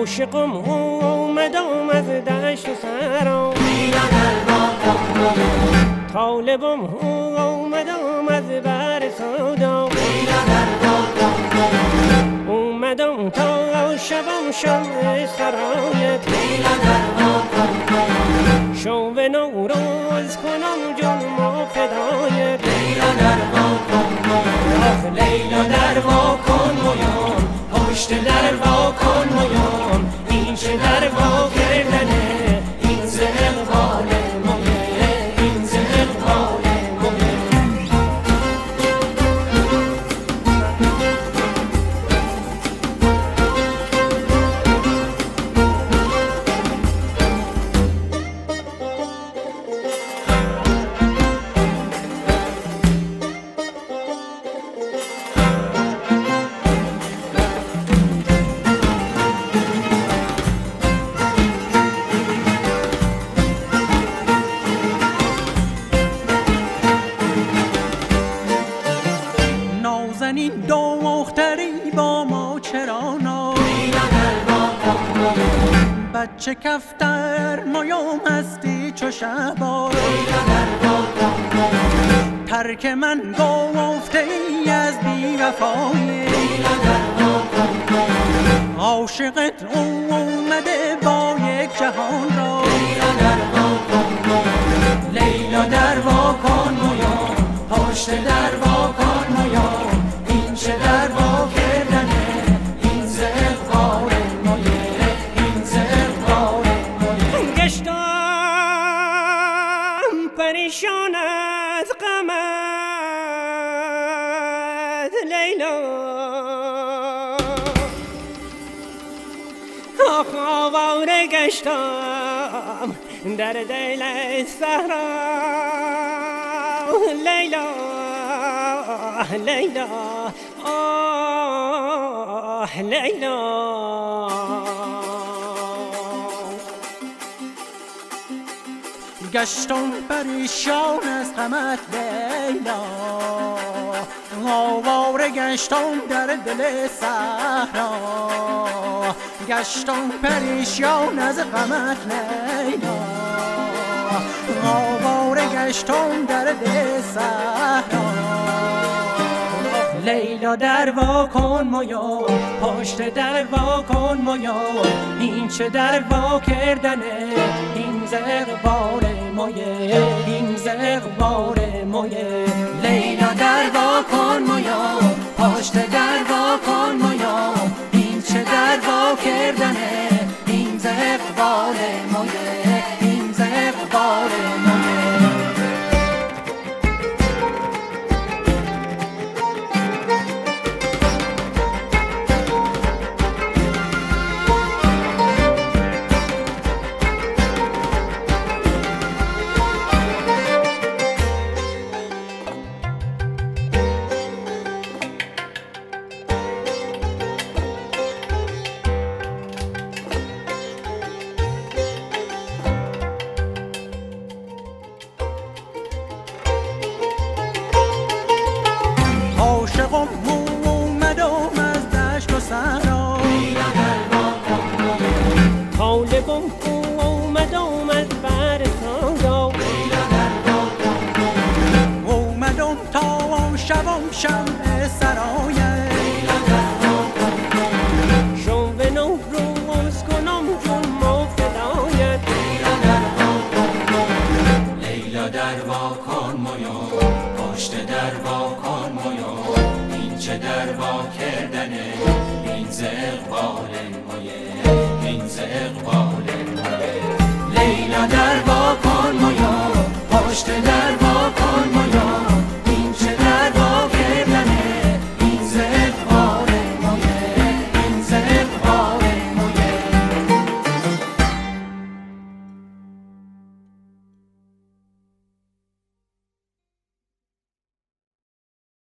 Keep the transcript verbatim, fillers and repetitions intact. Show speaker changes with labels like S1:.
S1: عاشقم اومدم از دشت و سرا،
S2: لیلا در واکن
S1: طالبم اومدم از بر سودا،
S2: لیلا در واکن
S1: اومدم تا شبم شمع سرایت،
S2: لیلا در واکن
S1: شو به نوروز کنم جنم و فدایت،
S2: لیلا در واکن لیلا در واکن مویان پشت در واکن مویان این چه در وا کردنه این ز اقبال مویه این ز اقبال مویه
S3: نازنین دختری با ما چرا ناز،
S2: لیلا در واکن
S3: بچه کفتر مایا مستی چو شبار،
S2: لیلا در واکن
S3: ترک من گفته ای از بی وفایی،
S2: لیلا در واکن
S3: عاشقت اومده با یک جهان را،
S2: لیلا در واکن لیلا در واکن مویان پشت در واکن مویان این چه در وا کردنه این ز اقبال مویه این ز اقبال مویه
S1: گشتم پریشان از غمت لیلا، آخ آواره گشتم در دل صحرا لیلا لیلا آه لیلا،
S3: گشتم پریشان از غمت لیلا، آواره گشتم در دل صحرا، گشتم پریشان از غمت لیلا، آواره گشتم در دل صحرا،
S2: لیلا در واکن مویان پشت در واکن مویان این چه در وا کردنه این ز اقبال مویه این ز اقبال مویه لیلا در واکن مویان پشت در واکن مویان این چه در وا کردنه این ز اقبال مویه این ز اقبال مویه.
S3: عاشقم اومدم از دشت و صحرا،
S2: لیلا در واکن
S1: طالبم اومدم از بر سودا،
S2: لیلا در واکن
S3: اومدم تا شبم شمع سرایت،
S2: لیلا در واکن
S1: شو به نوروز کنم جنم و فدایت،
S2: لیلا در واکن لیلا در واکن مویان پشت در واکن مویان این چه در وا کردنه این ز اقبال مویه این ز اقبال مویه لیلا در واکن